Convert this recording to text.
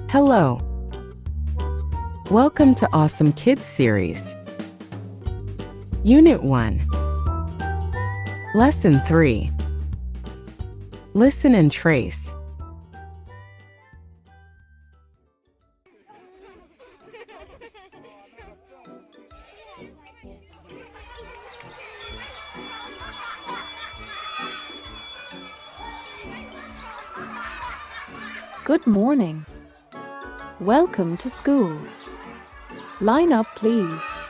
Hello. Welcome to Awesome Kids Series. Unit 1. Lesson 3. Listen and trace. Good morning. Welcome to school. Line up, please.